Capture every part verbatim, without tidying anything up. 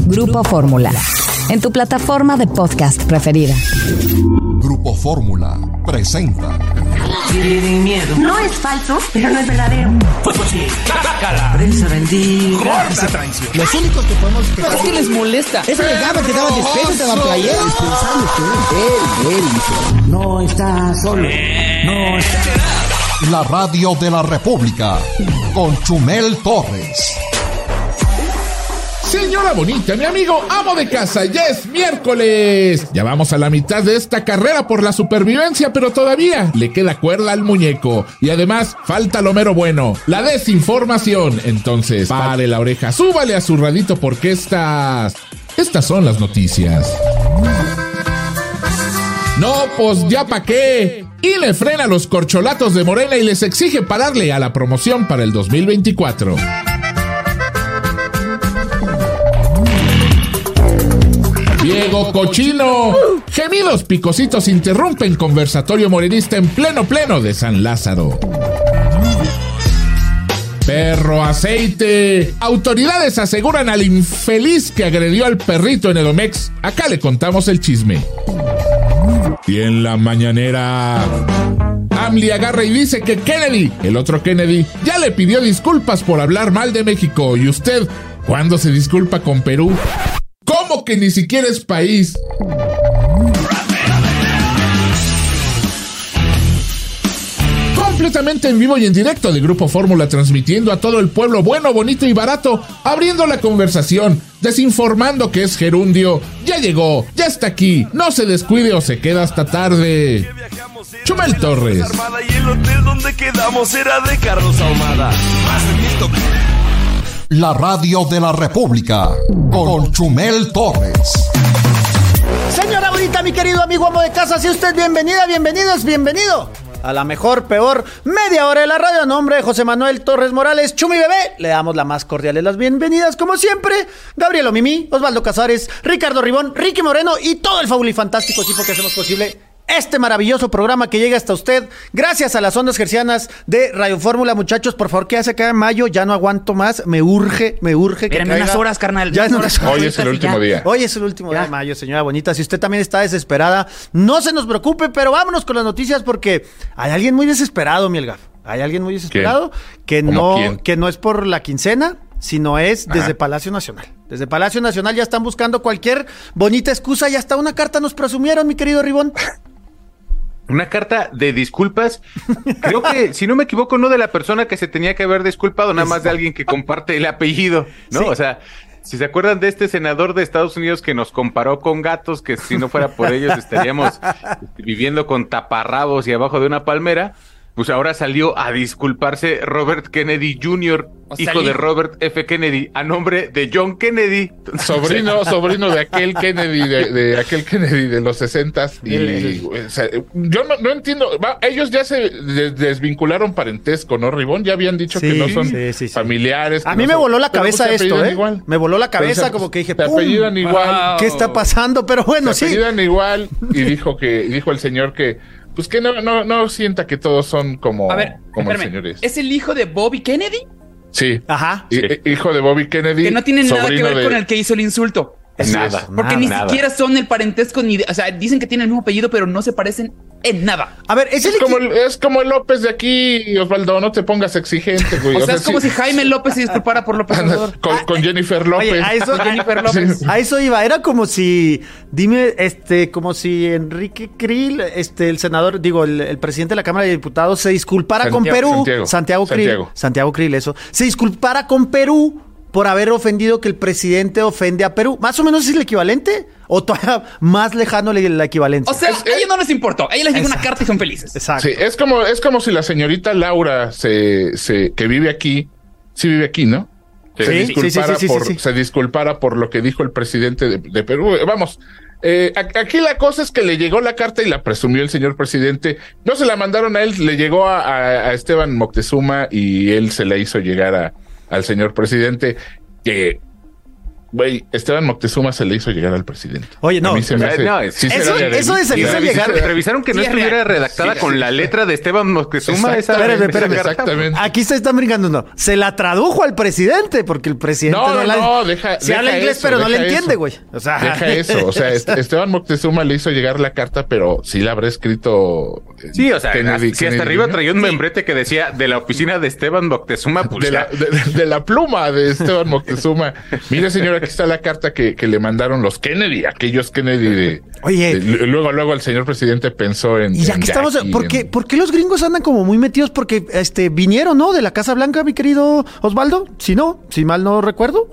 Grupo Fórmula, en tu plataforma de podcast preferida. Grupo Fórmula presenta. Tienen miedo. No es falso, pero no es verdadero. Pues sí. La prensa bendiga. Esa traición. Los únicos que podemos... ¿Por qué les molesta? Eso le daba que daba despecho, te daba player. Él, él hizo. No está solo. No está. La radio de la República con Chumel Torres. Señora bonita, mi amigo amo de casa, ya es miércoles. Ya vamos a la mitad de esta carrera por la supervivencia, pero todavía le queda cuerda al muñeco. Y además, falta lo mero bueno, la desinformación. Entonces, pare la oreja, súbale a su radito porque estas... Estas son las noticias. No, pues ya pa' qué. Y le frena los corcholatos de Morena y les exige pararle a la promoción para el dos mil veinticuatro. Diego Cochino. Gemidos picositos interrumpen conversatorio morenista en pleno pleno de San Lázaro. Perro aceite. Autoridades aseguran al infeliz que agredió al perrito en Edomex. Acá le contamos el chisme. Y en la mañanera, AMLI agarra y dice que Kennedy, el otro Kennedy, ya le pidió disculpas por hablar mal de México. ¿Y usted cuándo se disculpa con Perú? ¿Cómo que ni siquiera es país? Completamente en vivo y en directo de Grupo Fórmula, transmitiendo a todo el pueblo bueno, bonito y barato, abriendo la conversación, desinformando que es gerundio. Ya llegó, ya está aquí, no se descuide o se queda hasta tarde. Chumel Torres. Y el hotel donde quedamos era de Carlos Ahumada. La radio de la República con Chumel Torres. Señora bonita, mi querido amigo amo de casa, si usted bienvenida, bienvenidos, bienvenido a la mejor, peor, media hora de la radio. A nombre de José Manuel Torres Morales, Chumi Bebé, le damos la más cordial de las bienvenidas, como siempre. Gabriel Mimi, Osvaldo Casares, Ricardo Ribón, Ricky Moreno y todo el fabulifantástico equipo que hacemos posible este maravilloso programa que llega hasta usted gracias a las ondas hercianas de Radio Fórmula. Muchachos, por favor, que hace cada mayo, ya no aguanto más, me urge, me urge que Espérame caiga. unas horas, carnal. Ya unas unas horas. Hoy es el último día. Hoy es el último día de mayo, señora bonita. Si usted también está desesperada, no se nos preocupe, pero vámonos con las noticias porque hay alguien muy desesperado, Mielgaf. Hay alguien muy desesperado que no, quién? que no es por la quincena, sino es desde Ajá. Palacio Nacional. Desde Palacio Nacional ya están buscando cualquier bonita excusa y hasta una carta nos presumieron, mi querido Ribón. Una carta de disculpas, creo que, si no me equivoco, no de la persona que se tenía que haber disculpado, nada más de alguien que comparte el apellido, ¿no? Sí. O sea, si se acuerdan de este senador de Estados Unidos que nos comparó con gatos, que si no fuera por ellos estaríamos viviendo con taparrabos y abajo de una palmera, pues ahora salió a disculparse Robert Kennedy junior, O sea, hijo de hijo. Robert F. Kennedy, a nombre de John Kennedy. Sobrino, sobrino de aquel Kennedy, de, de aquel Kennedy de los sesentas. Y, El- el- o sea, yo no, no entiendo. Va, ellos ya se de- desvincularon parentesco, ¿no, Ribón? Ya habían dicho Sí, que no son sí, sí, sí. familiares. que A mí no me son- voló la pero cabeza pues se esto, apellidan ¿eh? igual. Me voló la Pero cabeza se- como que dije, se ¡pum! apellidan igual. ¿Qué está pasando? Pero bueno, Se sí. apellidan igual. Y dijo que, dijo el señor que, pues que no, no, no sienta que todos son como, A ver, como el espérame. señor es. ¿Es el hijo de Bobby Kennedy? Sí. Ajá. I- i- hijo de Bobby Kennedy. Que no tiene nada que sobrino ver de- con el que hizo el insulto. Así Nada. es. Porque Nada, ni nada. siquiera son el parentesco ni... de- o sea, dicen que tienen el mismo apellido, pero no se parecen en nada. A ver, es el Es como, equi- el, es como el López de aquí, Osvaldo, no te pongas exigente, güey. O sea, es como sí- si Jaime López se disculpara por López Anda, Obrador. con, con Jennifer López. Oye, a eso, Con Jennifer a- López. a eso iba, era como si, dime, este, como si Enrique Krill, este, el senador, digo, el, el presidente de la Cámara de Diputados se disculpara con Santiago, Perú, Santiago, Santiago Krill, Santiago. Santiago Krill, eso, se disculpara con Perú por haber ofendido que el presidente ofende a Perú. ¿Más o menos es el equivalente? ¿O todavía más lejano la la equivalencia? O sea, a ellos no les importó. A ellos les llegó una carta y son felices. Exacto. Sí, es como, es como si la señorita Laura se, se, que vive aquí, sí vive aquí, ¿no? Sí, se, sí, disculpara sí, sí, sí, por, sí, sí. se disculpara por lo que dijo el presidente de, de Perú. Vamos, eh, a- aquí la cosa es que le llegó la carta y la presumió el señor presidente. No se la mandaron a él, le llegó a, a, a Esteban Moctezuma y él se la hizo llegar a, al señor presidente. Que Güey, Esteban Moctezuma se le hizo llegar al presidente. Oye, no. A mí se O me sea, hace- no, es- sí se eso- le- eso de se le Y hizo revisar- llegar. revisaron que no Sí, es estuviera real. redactada Sí, con sí, la sí. letra de Esteban Moctezuma. esa- Espérame, esa espérame. carta. Exactamente. Aquí se están brincando, no. Se la tradujo al presidente, porque el presidente No, no, la- no, deja. Se habla deja inglés, eso, pero no le deja entiende, eso. güey. O sea, Deja eso. O sea, Est- Esteban Moctezuma le hizo llegar la carta, pero sí la habrá escrito. eh, Sí, o sea, Kennedy- si hasta Kennedy, arriba ¿no? traía un membrete que decía de la oficina de Esteban Moctezuma, pues de la, ya. de, de la pluma de Esteban Moctezuma. Mire, señor, aquí está la carta que, que le mandaron los Kennedy, aquellos Kennedy de. Oye. de- luego, luego el señor presidente pensó en. y ya en que estamos, Jackie, ¿por qué, en- ¿por qué los gringos andan como muy metidos? Porque este vinieron, ¿no? De la Casa Blanca, mi querido Osvaldo. Si no, si mal no recuerdo.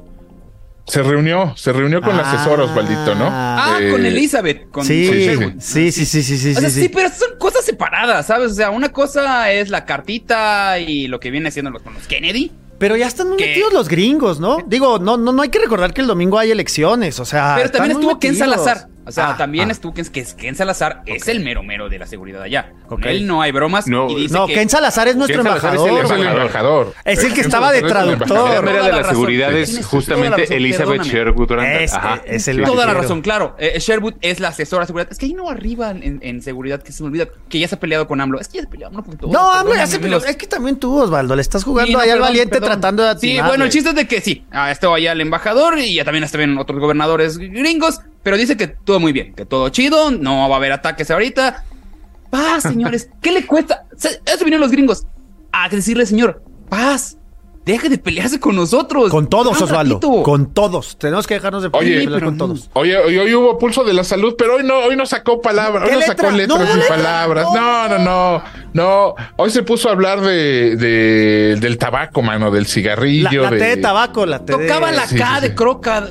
Se reunió, se reunió con la Ah. asesora Osvaldito, ¿no? Ah, Eh, con Elizabeth. Con, Sí, con sí, Sherwood. sí, sí, sí, sí, sí, O sea, sí, sí, pero son cosas separadas, ¿sabes? O sea, una cosa es la cartita y lo que viene siendo los, con los Kennedy. Pero ya están muy ¿Qué? metidos los gringos, ¿no? Digo, no, no, no hay que recordar que el domingo hay elecciones, o sea. Pero están también muy estuvo Ken metidos. Salazar. O sea, Ah, también ah. estuvo Ken, que es- Ken Salazar es el mero mero de la seguridad allá. Con Ok. él no hay bromas. No, y dice No, que Ken Salazar es nuestro Ken Salazar es el embajador. Es el güey. embajador. Es el que Ken estaba de Salazar es el traductor. La embajador. mera Toda de la la razón. seguridad es Tienes toda la justamente razón, Elizabeth perdóname. Sherwood Durant. Este Ajá. es el Toda la bachillero. razón, claro. Eh, Sherwood es la asesora de seguridad. Es que ahí no arriba en, en seguridad, que se me olvida que ya se ha peleado con AMLO. Es que ya se peleó AMLO con todo. No, AMLO ya Perdóname, se peleó. amigos. Es que también tú, Osvaldo, le estás jugando Sí, no, ahí al perdón, valiente perdón. tratando de Sí, atinarle. bueno, el chiste es de que sí, ah, estuvo allá el embajador y ya también están otros gobernadores gringos, pero dice que todo muy bien, que todo chido, no va a haber ataques ahorita. Paz, señores, ¿qué le cuesta? Se- Eso vinieron los gringos a decirle, señor, paz, deje de pelearse con nosotros. Con todos, Un Osvaldo. ratito. Con todos. Tenemos que dejarnos de Oye, pelear pero con no. todos. Oye, hoy, hoy hubo pulso de la salud, pero hoy no, hoy no sacó palabras, hoy ¿Qué no letra? sacó letras No, y letra. palabras. No, no, no, no. Hoy se puso a hablar de, de del tabaco, mano, del La, cigarrillo. la de, té de tabaco, la té de... Tocaba la Sí, K sí, de sí. croca.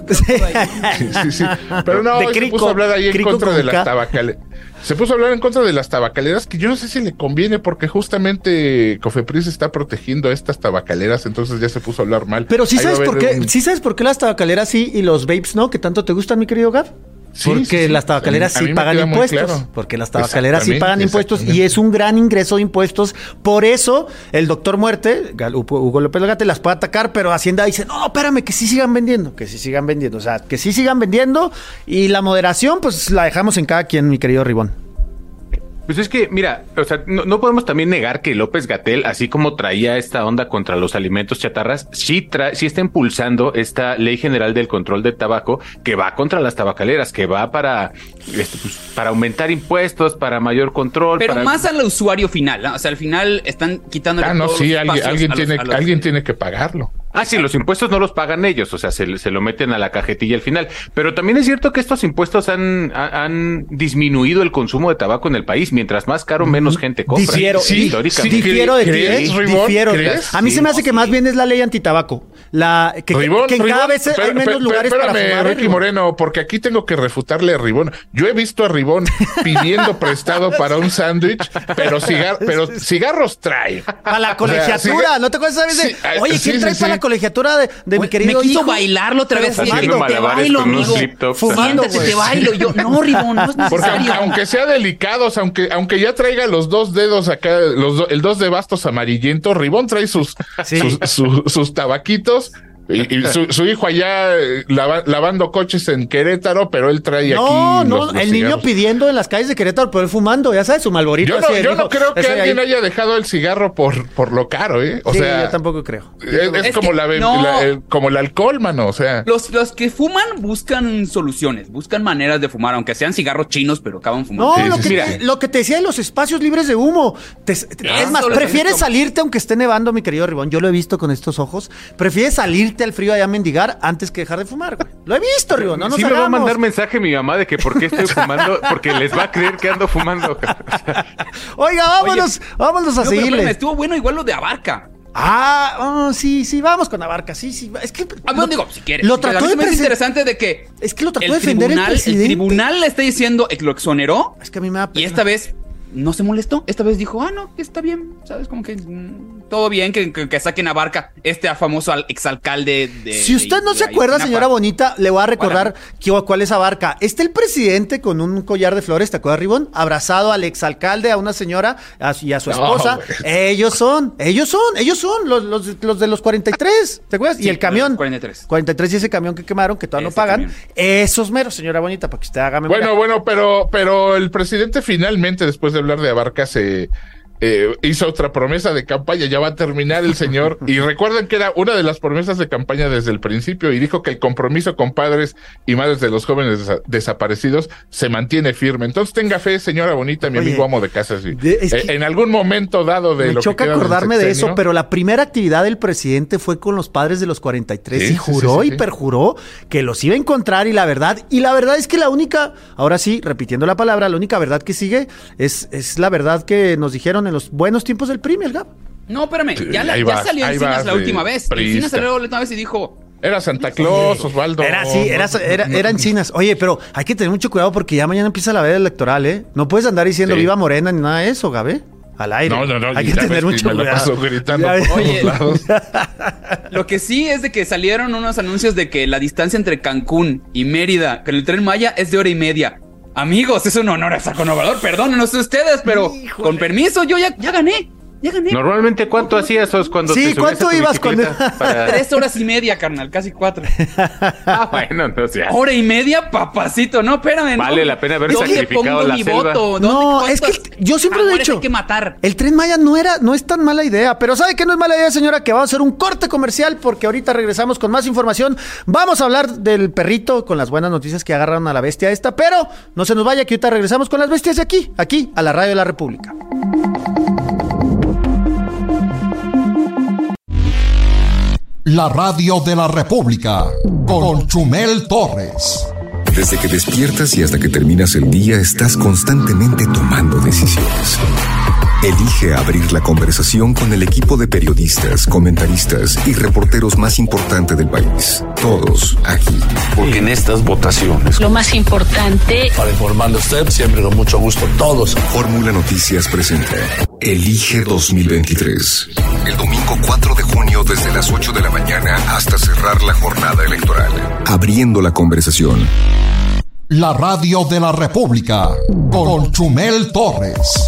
Sí, sí, sí. Pero no, De hoy crico, se puso a hablar ahí en crico contra con de las K. tabacaleras. Se puso a hablar en contra de las tabacaleras, que yo no sé si le conviene, porque justamente Cofepris está protegiendo a estas tabacaleras, entonces ya se puso a hablar mal. Pero sí Ahí va a sabes por haber qué, un- sí sabes por qué las tabacaleras sí y los vapes no, que tanto te gustan, mi querido Gab. Sí, Porque sí, sí. las tabacaleras A mí- a sí mí me pagan queda muy impuestos. claro. Porque las tabacaleras sí Exactamente, pagan impuestos y exactamente. es un gran ingreso de impuestos. Por eso el doctor Muerte, Gal- Hugo López Gate, las puede atacar, pero Hacienda dice, no, espérame, que sí sigan vendiendo, que sí sigan vendiendo. O sea, que sí sigan vendiendo y la moderación, pues la dejamos en cada quien, mi querido Ribón. Pues es que, mira, o sea, no, no podemos también negar que López-Gatell, así como traía esta onda contra los alimentos chatarras, sí, tra sí está impulsando esta ley general del control del tabaco que va contra las tabacaleras, que va para, este, pues, para aumentar impuestos, para mayor control. Pero para... más al usuario final, ¿no? O sea, al final están quitando. Ah, no, sí, alguien, alguien, tiene, alguien tiene que pagarlo. Ah, sí, los impuestos no los pagan ellos, o sea, se, se lo meten a la cajetilla al final. Pero también es cierto que estos impuestos han, ha- han disminuido el consumo de tabaco en el país. Mientras más caro, menos gente compra. Difiero, Sí, di- históricamente. difiero de ti, ¿Crees, ¿eh? Ribón? Difiero. ¿Crees? A mí se me hace Sí, que más sí. bien es la ley antitabaco. La, que, Ribón, que en cada Ribón, vez hay espera- menos espera- lugares para espérame, fumar. ¿eh, Ricky Ribón? Moreno, porque aquí tengo que refutarle a Ribón. Yo he visto a Ribón pidiendo prestado para un sándwich, pero, cigar pero cigarros trae. Para la O sea, colegiatura, siga- ¿no te acuerdas? ¿Sabes? Sí, De, ah, Oye, sí, ¿quién trae sí, para sí. la colegiatura de, de mi Me querido quiso hijo? bailarlo otra Pero vez. así, fumando. Haciendo te malabares bailo, con unos amigo. flip tops. Fumando, Siéntate, güey. te bailo. Yo, no, Ribón, no es Porque aunque, necesario. aunque sea delicados, aunque, aunque ya traiga los dos dedos acá, los do- el dos de bastos amarillentos, Ribón trae sus, Sí. sus, su- sus tabaquitos. Y, y su, su hijo allá eh, lava- lavando coches en Querétaro, pero él trae No, aquí no, los- los el niño cigarros. pidiendo en las calles de Querétaro, pero él fumando, ya sabes, su malborito. Yo no, así de yo viejo. no creo que Ese de alguien ahí. haya dejado el cigarro por, por lo caro, ¿eh? O Sí, sea, yo tampoco creo. es, es Es como, que la, be- no. la- el, como el alcohol, mano, o sea. Los, los que fuman buscan soluciones, buscan maneras de fumar, aunque sean cigarros chinos, pero acaban fumando. No, Sí, lo, sí, que sí. te, lo que te decía de los espacios libres de humo. Te- te- Ah, es más, solo prefieres es esto. salirte aunque esté nevando, mi querido Ribón. Yo lo he visto con estos ojos. Prefieres salirte al frío allá a mendigar antes que dejar de fumar, güey. Lo he visto, Ribón. No nos sí me va a hagamos. mandar mensaje mi mamá de que por qué estoy fumando, porque les va a creer que ando fumando. Oiga, vámonos, Oye, vámonos a No, pero seguirle. espérame, estuvo bueno igual lo de Abarca. Ah, oh, sí, sí, vamos con Abarca, sí, sí. Es que. Ah, bueno, lo- digo, si quieres. Lo Pero a trató mí de se me hace presen- interesante de que Es que lo trató el de defender el tribunal, el presidente. tribunal le está diciendo que lo exoneró Es que a mí me da y pena. esta vez no se molestó. Esta vez dijo, ah, no, está bien, ¿sabes? Como que mm, todo bien, que, que, que saquen a Barca, este famoso al, exalcalde de... Si usted de, no de se acuerda, Ayotzinapa. señora Bonita, le voy a recordar que, cuál es Abarca. Está el presidente con un collar de flores, ¿te acuerdas, Ribón? Abrazado al exalcalde, a una señora a, y a su esposa. No, ellos son, ellos son, ellos son los, los, los de los cuarenta y tres, ¿te acuerdas? Sí, y el camión. cuarenta y tres. cuarenta y tres y ese camión que quemaron, que todavía ese no pagan. Camión. Esos meros, señora Bonita, para que usted haga memoria. Bueno, bueno, pero, pero el presidente finalmente, después de hablar de Abarca, se eh, hizo otra promesa de campaña. Ya va a terminar el señor. Y recuerden que era una de las promesas de campaña desde el principio, y dijo que el compromiso con padres y madres de los jóvenes des- desaparecidos se mantiene firme. Entonces tenga fe, señora Bonita, mi Oye, amigo amo de casa. Sí. De, es eh, en algún momento dado de me lo choca que acordarme de eso, pero la primera actividad del presidente fue con los padres de los cuarenta y tres, sí, y juró sí, sí, sí, y perjuró que los iba a encontrar, y la verdad, y la verdad es que la única, ahora sí, repitiendo la palabra, la única verdad que sigue es, es la verdad que nos dijeron en los buenos tiempos del P R I M, el G A P. No, espérame, ya, la, ya vas, salió Encinas la última vez. Encinas salió la última vez y dijo... Era Santa Claus, Osvaldo. Era sí, era, era, era Encinas. Oye, pero hay que tener mucho cuidado porque ya mañana empieza la veda electoral, ¿eh? No puedes andar diciendo sí. viva Morena ni nada de eso, Gabe. Al aire. No, no, no. Hay que tener mucho me cuidado. Paso gritando ya, por Oye, lados. Lo que sí es de que salieron unos anuncios de que la distancia entre Cancún y Mérida con el Tren Maya es de hora y media. Amigos, es un honor a Saco Novador. Perdónenos ustedes, pero Híjole. con permiso, yo ya, ya gané. Ya gané. Normalmente, ¿cuánto hacías Os, cuando sí, te ¿cuánto ibas con para... Tres horas y media, carnal, casi cuatro. Ah, bueno, entonces. Hora y media, papacito, no, espérame. Vale no. la pena haber ¿Dónde sacrificado pongo la mi selva? voto? No, es que yo siempre lo he dicho. Hay que matar. El Tren Maya no era, no es tan mala idea, pero ¿sabe qué no es mala idea, señora? Que vamos a hacer un corte comercial porque ahorita regresamos con más información. Vamos a hablar del perrito con las buenas noticias que agarraron a la bestia esta, pero no se nos vaya que ahorita regresamos con las bestias de aquí, aquí, a la Radio de la República. La Radio de la República, con Chumel Torres. Desde que despiertas y hasta que terminas el día, estás constantemente tomando decisiones. Elige abrir la conversación con el equipo de periodistas, comentaristas y reporteros más importante del país. Todos aquí. Porque en estas votaciones, lo más importante, para informarle a usted, siempre con mucho gusto, todos. Fórmula Noticias presenta Elige dos mil veintitrés. El domingo cuatro de junio desde las ocho de la mañana hasta cerrar la jornada electoral. Abriendo la conversación. La Radio de la República, con Chumel Torres.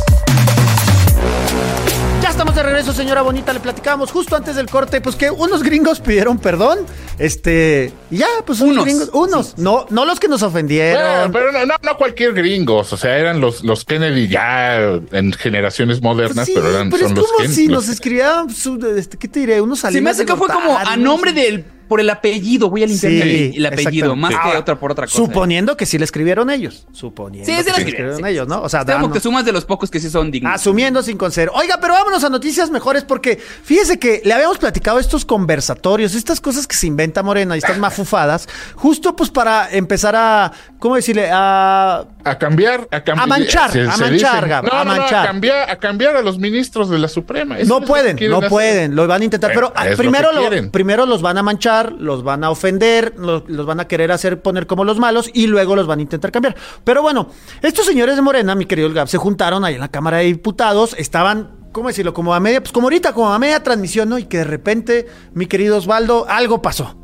Ya estamos de regreso, señora Bonita. Le platicábamos justo antes del corte, pues que unos gringos pidieron perdón. Este, ya, pues unos, unos gringos, unos, sí. no, no los que nos ofendieron. Bueno, pero no, no, no cualquier gringos, o sea, eran los, los Kennedy ya en generaciones modernas, pues sí, pero eran pero son es los como Ken, si los... nos escribieran, su, este, ¿qué te diré? Unos Salinas. Se me hace que fue como a nombre del por el apellido, voy a limpiar sí, el apellido, más sí. que otra por otra cosa. Suponiendo eh. que sí le escribieron ellos. Suponiendo sí, que sí le escribieron sí. ellos, ¿no? O sea, Dan, que sumas de los pocos que sí son dignos. Asumiendo sin conceder. Oiga, pero vámonos a noticias mejores porque fíjese que le habíamos platicado estos conversatorios, estas cosas que se inventa Morena y estas mafufadas, justo pues para empezar a, ¿cómo decirle? A... A cambiar, a cambiar. A manchar, se, a se manchar, Gab, no, a no, manchar. No, a cambiar, a cambiar a los ministros de la Suprema. Eso no pueden, no hacer. pueden, lo van a intentar, pero es primero, lo lo, primero los van a manchar, los van a ofender, los, los van a querer hacer poner como los malos y luego los van a intentar cambiar. Pero bueno, estos señores de Morena, mi querido Gab, se juntaron ahí en la Cámara de Diputados, estaban, ¿cómo decirlo? Como a media, pues como ahorita, como a media transmisión, ¿no? Y que de repente, mi querido Osvaldo, algo pasó.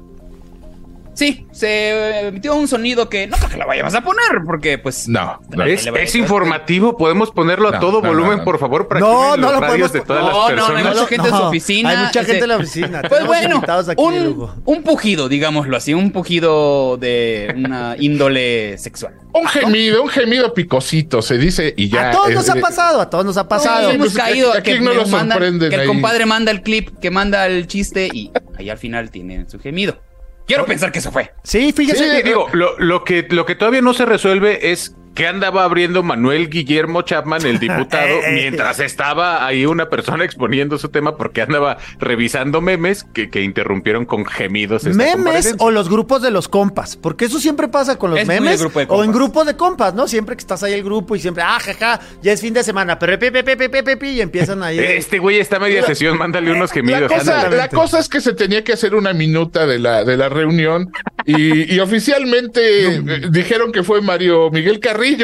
Sí, se emitió un sonido que no creo que lo vayamos a poner, porque pues... No, no es, es informativo, podemos ponerlo a no, todo no, volumen, no, no. por favor, para no, que no los lo radios podemos... de todas no, las personas. No, no, hay mucha gente no, en su oficina. Hay mucha gente ese... en la oficina. Pues bueno, aquí un, un pujido, digámoslo así, un pujido de una índole sexual. Un gemido, ¿no? un gemido picosito, se dice, y ya... A todos es, nos ha pasado, a todos nos ha pasado. No, hemos pues, caído, aquí que, no lo manda, que el ahí. compadre manda el clip, que manda el chiste, y ahí al final tienen su gemido. Quiero pensar que eso fue. Sí, fíjese. Sí, digo, lo, lo, que, lo que todavía no se resuelve es que andaba abriendo Manuel Guillermo Chapman, el diputado, mientras estaba ahí una persona exponiendo su tema porque andaba revisando memes que, que interrumpieron con gemidos. ¿Memes o los grupos de los compas? Porque eso siempre pasa con los es memes o en grupos de compas, ¿no? Siempre que estás ahí el grupo y siempre, ah, jaja, ya es fin de semana, pero pepe, pepe, pepe, pepe, y empiezan ahí. Este güey está media sesión, mándale unos gemidos. La cosa, la cosa es que se tenía que hacer una minuta de la, de la reunión y, y oficialmente dijeron que fue Mario Miguel Carrillo.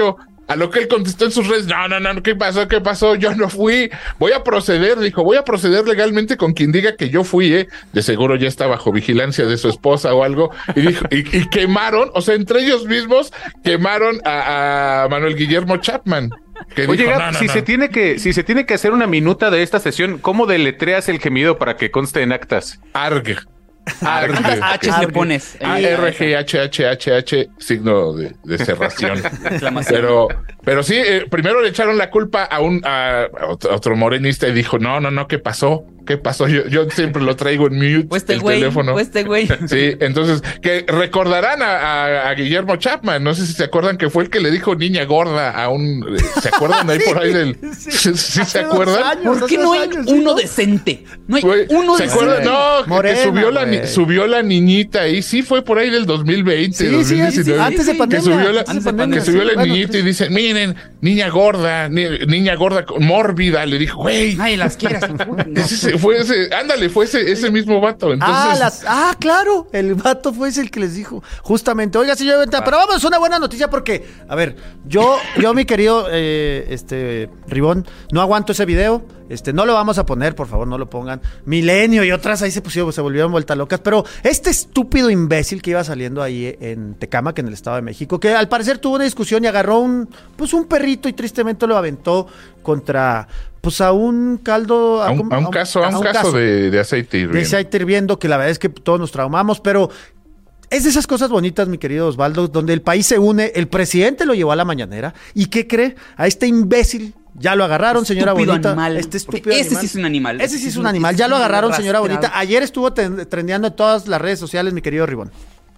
A lo que él contestó en sus redes, no, no, no, ¿qué pasó? ¿Qué pasó? Yo no fui. Voy a proceder, dijo, voy a proceder legalmente con quien diga que yo fui, ¿eh? De seguro ya está bajo vigilancia de su esposa o algo. Y dijo, y, y quemaron, o sea, entre ellos mismos, quemaron a, a Manuel Guillermo Chapman. Que Oye, dijo, Gab, no, no, si no. se tiene que, si se tiene que hacer una minuta de esta sesión, ¿cómo deletreas el gemido para que conste en actas? Arg. ¿Cuántas H's le pones? A R G H H H H, signo de, de cerración. pero, pero sí, eh, primero le echaron la culpa a un a, a otro, a otro morenista y dijo, no, no, no, ¿qué pasó? ¿Qué pasó? Yo, yo siempre lo traigo en mute, pues este el güey, teléfono. pues este güey. Sí, entonces, que recordarán a, a, a Guillermo Chapman, no sé si se acuerdan que fue el que le dijo niña gorda a un... ¿Se acuerdan ahí Sí, por ahí del...? sí. ¿Sí, sí Hace se dos acuerdan? años, ¿Por hace qué no dos hay años, sí, uno ¿no? decente? No hay Güey, uno ¿se decente. acuerdan? No, que- Morena, que subió la, ni- güey. subió la niñita ahí, sí fue por ahí del dos mil veinte, Sí, sí, dos mil diecinueve. sí, antes de que pandemia, subió la, antes de que pandemia, subió sí, la bueno, niñita tres- y dice, miren, niña gorda, ni- niña gorda con- mórbida, le dijo, güey, Nadie las quiere. ese- ese- fue ese, ándale, fue ese, ese mismo vato. Entonces, Ah, las, ah, claro, el vato fue ese el que les dijo, justamente, oiga, señor Venta, pero vamos, una buena noticia porque, a ver, yo, yo mi querido, eh, este, Ribón, no aguanto ese video, este, no lo vamos a poner, por favor, no lo pongan, Milenio y otras ahí se pusieron, se volvieron vueltas locas, pero este estúpido imbécil que iba saliendo ahí en Tecámac, en el Estado de México, que al parecer tuvo una discusión y agarró un, pues un perrito y tristemente lo aventó contra... Pues a un caldo... a un, a un caso, a un caso de, de aceite de hirviendo. aceite hirviendo, que la verdad es que todos nos traumamos, pero es de esas cosas bonitas, mi querido Osvaldo, donde el país se une, el presidente lo llevó a la mañanera, ¿y qué cree? A este imbécil, ya lo agarraron, señora Estúpido Bonita. animal, Este porque estúpido ese animal. sí es un animal. Ese sí es un animal, ya lo agarraron, señora rastreado. Bonita. Ayer estuvo ten- trendeando en todas las redes sociales, mi querido Ribón.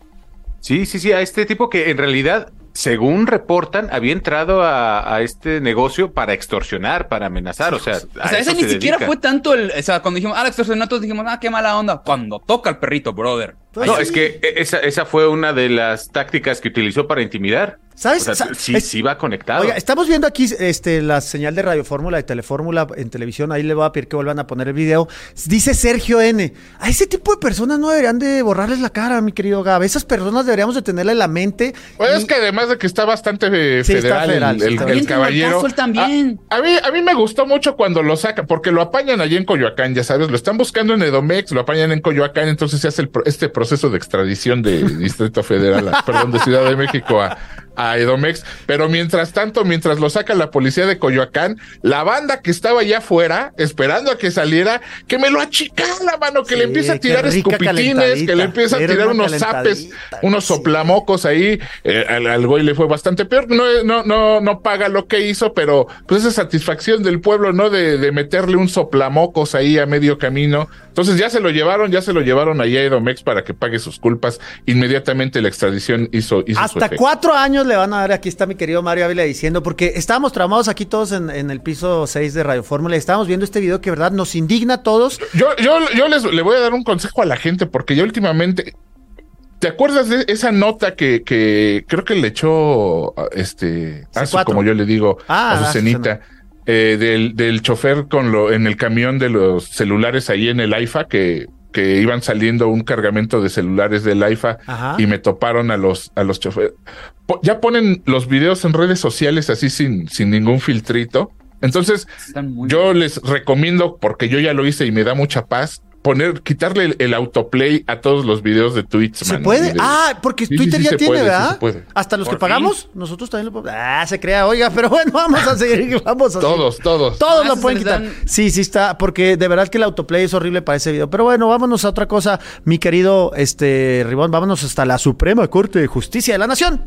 Sí, sí, sí, a este tipo que en realidad, según reportan, había entrado a, a este negocio para extorsionar, para amenazar, o sea, O sea, ese ni siquiera fue tanto el... O sea, cuando dijimos, ah, la extorsión, todos dijimos, ah, qué mala onda. Cuando toca al perrito, brother. Pues No, sí. es que esa, esa fue una de las tácticas que utilizó para intimidar. ¿Sabes? O sea, Sa- sí, es- sí va conectado. Oiga, estamos viendo aquí este, la señal de Radio Fórmula, de Telefórmula en televisión. Ahí le voy a pedir que vuelvan a poner el video. Dice Sergio N. A ese tipo de personas no deberían de borrarles la cara, mi querido Gab. Esas personas deberíamos de tenerla en la mente. Pues y- es que además de que está bastante eh, Sí, está federal, federal, el, sí, el- está el bien. caballero. Caso, él también. A, a mí, a mí me gustó mucho cuando lo sacan, porque lo apañan allí en Coyoacán, ya sabes, lo están buscando en Edomex, lo apañan en Coyoacán, entonces se hace el pro- este proceso de extradición de Distrito Federal, a- perdón, de Ciudad de México a, a Edomex, pero mientras tanto, mientras lo saca la policía de Coyoacán, la banda que estaba allá afuera, esperando a que saliera, que me lo achicara, mano, que Sí, le empieza a qué tirar rica escupitines, que calentadita. le empieza a Era tirar una unos zapes, calentadita, unos sí. soplamocos ahí, eh, al, al güey le fue bastante peor, no, no, no, no paga lo que hizo, pero pues esa satisfacción del pueblo, ¿no? De, de meterle un soplamocos ahí a medio camino. Entonces ya se lo llevaron, ya se lo llevaron allá a Edomex para que pague sus culpas. Inmediatamente la extradición hizo, hizo su Hasta efecto. cuatro años le van a dar, aquí está mi querido Mario Ávila diciendo, porque estábamos traumados aquí todos en, en el piso seis de Radio Fórmula y estábamos viendo este video que, verdad, nos indigna a todos. Yo, yo, yo les le voy a dar un consejo a la gente, porque yo últimamente, ¿te acuerdas de esa nota que, que creo que le echó este C Azu, cuatro. como yo le digo, Ah, a Azucenita, eh, del, del chofer con lo, en el camión de los celulares ahí en el AIFA, que, que iban saliendo un cargamento de celulares del AIFA Ajá. y me toparon a los, a los choferes. Po- ya ponen los videos en redes sociales así sin, sin ningún filtrito. Entonces, Están muy yo les recomiendo, porque yo ya lo hice y me da mucha paz, poner, quitarle el, el autoplay a todos los videos de tweets. ¿Se mano, puede? y de- Ah, porque Sí, Twitter sí, sí, ya se tiene, puede, sí, ¿verdad? se puede. Hasta los Por que pagamos, nosotros también lo podemos. Ah, se crea, oiga, pero bueno, vamos a seguir, vamos a Todos, todos. Todos Ah, lo se pueden les quitar. dan- Sí, sí está, porque de verdad que el autoplay es horrible para ese video. Pero bueno, vámonos a otra cosa, mi querido este Ribón, vámonos hasta la Suprema Corte de Justicia de la Nación.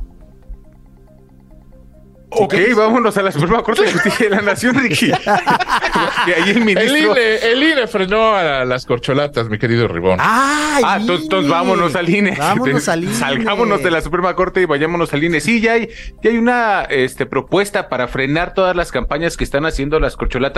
Ok, vámonos a la Suprema Corte de Justicia de la Nación, Ricky. Que ahí el El ministro... I N E, el I N E frenó a las corcholatas, mi querido Ribón. ¡Ay! Ah, entonces, entonces vámonos al I N E. Vámonos al I N E. Salgámonos de la Suprema Corte y vayámonos al I N E. Sí, ya hay, ya hay una este, propuesta para frenar todas las campañas que están haciendo las corcholatas.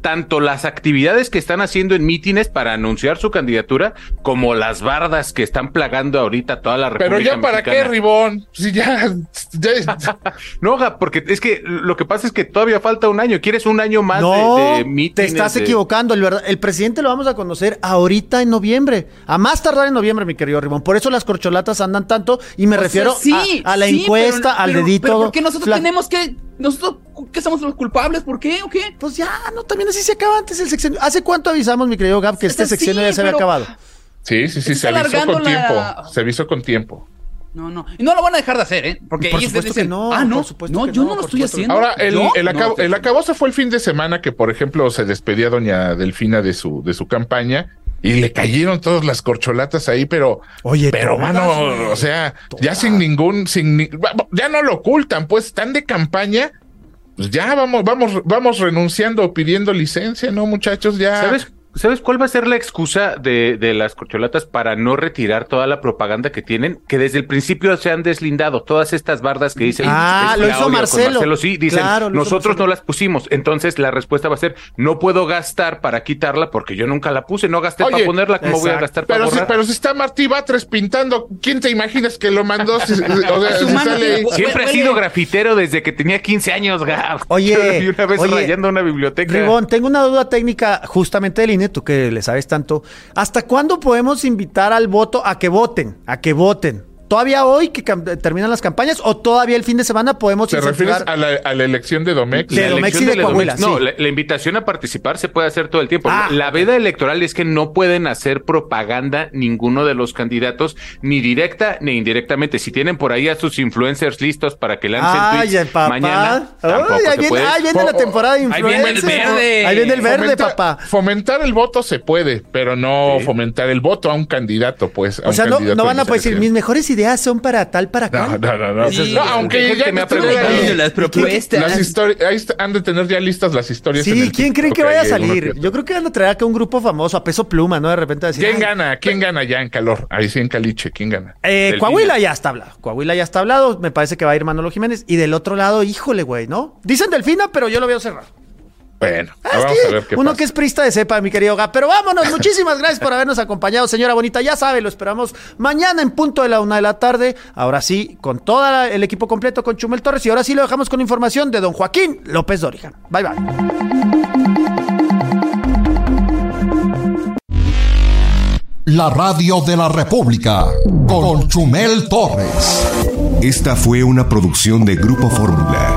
tanto las actividades que están haciendo en mítines para anunciar su candidatura, como las bardas que están plagando ahorita toda la República Pero ya para Mexicana. qué, Ribón, si ya, ya... No, porque es que lo que pasa es que todavía falta un año. ¿Quieres un año más no, de, de mítines? Te estás de... equivocando. El, verdad, el presidente lo vamos a conocer ahorita en noviembre. A más tardar en noviembre, mi querido Ribón. Por eso las corcholatas andan tanto. Y me O refiero sea, sí, a, a la sí, encuesta, pero- al pero- dedito. Pero ¿por qué nosotros fla- tenemos que... ¿Nosotros qué somos los culpables? ¿Por qué o qué? Pues ya, no, también así se acaba antes el sexenio. ¿Hace cuánto avisamos, mi querido Gab, que este O sea, sexenio sí, ya se había pero- acabado? Sí, sí, sí, Está se avisó alargando con la- tiempo, se avisó con tiempo. No, no. Y no lo van a dejar de hacer, ¿eh? Porque Por ellos supuesto dicen, que no, ah, no, por supuesto no, que yo no, no lo por estoy supuesto que haciendo. Ahora, el, Yo el, no acabo- lo estoy el haciendo. acabose fue el fin de semana que, por ejemplo, se despedía doña Delfina de su, de su campaña y le cayeron todas las corcholatas ahí, pero, Oye, pero todas, mano, güey, o sea, todas. ya sin ningún, sin, ni- ya no lo ocultan, pues están de campaña, pues ya vamos, vamos, vamos renunciando o pidiendo licencia, ¿no, muchachos? Ya. ¿Sabes? ¿Sabes cuál va a ser la excusa de, de las corcholatas para no retirar toda la propaganda que tienen? Que desde el principio se han deslindado todas estas bardas que dicen... Ah, es lo hizo Claudia con Marcelo. Marcelo, sí, dicen, Claro, lo hizo nosotros Marcelo. no las pusimos. Entonces la respuesta va a ser, no puedo gastar para quitarla porque yo nunca la puse, no gasté Oye, para ponerla, ¿cómo voy a exacto. gastar para Pero si, borrar? pero si está Martí Batres pintando, ¿quién te imaginas que lo mandó? Si- o sea, Su si mano sale- tiene- Siempre ha Huele- sido grafitero desde que tenía quince años, Gab. Oye, Yo lo vi una vez oye, rayando una biblioteca. Ribón, tengo una duda técnica justamente del I N E, tú que le sabes tanto. ¿Hasta cuándo podemos invitar al voto a que voten? A que voten. ¿Todavía hoy que cam- terminan las campañas o todavía el fin de semana podemos ¿Te refieres incentivar? a la, a la elección de Domex? De La Domex elección y de la Coahuila, Domex. No, sí. la, la invitación a participar se puede hacer todo el tiempo. Ah, la veda electoral es que no pueden hacer propaganda ninguno de los candidatos, ni directa ni indirectamente. Si tienen por ahí a sus influencers listos para que lancen Ay, tweets el papá. mañana, Ay, tampoco ahí, se viene, puede. ahí viene la temporada de Ahí viene el influencers. verde. Ahí viene el verde, Fomenta- papá. Fomentar el voto se puede, pero no Sí. fomentar el voto a un candidato, pues. a O un sea, no, candidato no van a de poder decir, mis selección. mejores ideas son para tal, para No, cual. no, no, no. Sí. No, aunque Gente ya que me ha han de tener preguntado. ahí Las propuestas. las histori- ahí está- han de tener ya listas las historias. en Sí, el ¿quién creen TikTok, que vaya a ahí alguno salir? que otro. Yo creo que van a traer acá un grupo famoso, a Peso Pluma, ¿no? De repente a decir, ¿Quién "Ay, gana? ¿Quién gana ya en calor? Ahí sí en Caliche, ¿quién gana? Eh, Delfina. Coahuila ya está hablado. Coahuila ya está hablado. Me parece que va a ir Manolo Jiménez. Y del otro lado, híjole, güey, ¿no? Dicen Delfina, pero yo lo veo cerrado. Bueno, Ah, vamos es a que ver qué uno pasa. que es prista de cepa, mi querido Gab. Pero vámonos, muchísimas gracias por habernos acompañado, señora bonita. Ya sabe, lo esperamos mañana en punto de la una de la tarde. Ahora sí, con todo el equipo completo, con Chumel Torres. Y ahora sí lo dejamos con información de don Joaquín López Dóriga. Bye, bye. La radio de la República con Chumel Torres. Esta fue una producción de Grupo Fórmula.